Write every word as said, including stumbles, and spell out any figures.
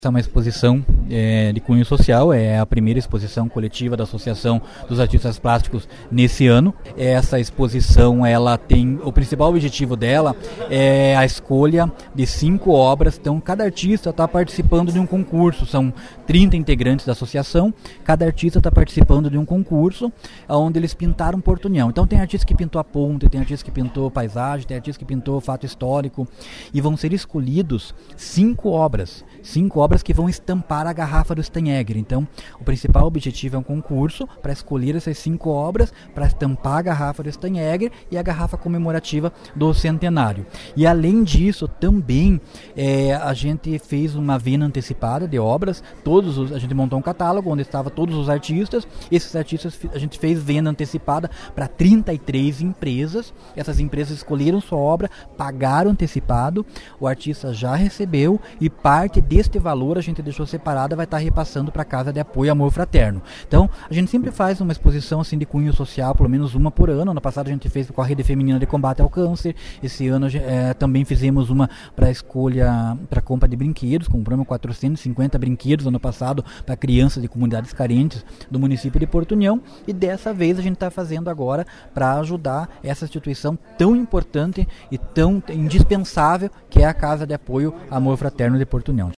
Essa é uma exposição é, de cunho social, é a primeira exposição coletiva da Associação dos Artistas Plásticos nesse ano. Essa exposição, ela tem, o principal objetivo dela é a escolha de cinco obras. Então, cada artista está participando de um concurso, são trinta integrantes da associação, cada artista está participando de um concurso, onde eles pintaram Porto União. Então, tem artista que pintou a ponte, tem artista que pintou paisagem, tem artista que pintou fato histórico, e vão ser escolhidos cinco obras, cinco obras que vão estampar a garrafa do Steinegger. Então, o principal objetivo é um concurso para escolher essas cinco obras para estampar a garrafa do Steinegger e a garrafa comemorativa do centenário. E além disso, também é, a gente fez uma venda antecipada de obras. Todos os, a gente montou um catálogo onde estavam todos os artistas. Esses artistas a gente fez venda antecipada para trinta e três empresas. Essas empresas escolheram sua obra, pagaram antecipado. O artista já recebeu e parte deste valor a gente deixou separada, vai estar repassando para a Casa de Apoio Amor Fraterno. Então, a gente sempre faz uma exposição assim de cunho social, pelo menos uma por ano. Ano passado a gente fez com a Rede Feminina de Combate ao Câncer. Esse ano é, também fizemos uma para escolha, para compra de brinquedos. Compramos quatrocentos e cinquenta brinquedos ano passado para crianças de comunidades carentes do município de Porto União. E dessa vez a gente está fazendo agora para ajudar essa instituição tão importante e tão indispensável que é a Casa de Apoio Amor Fraterno de Porto União.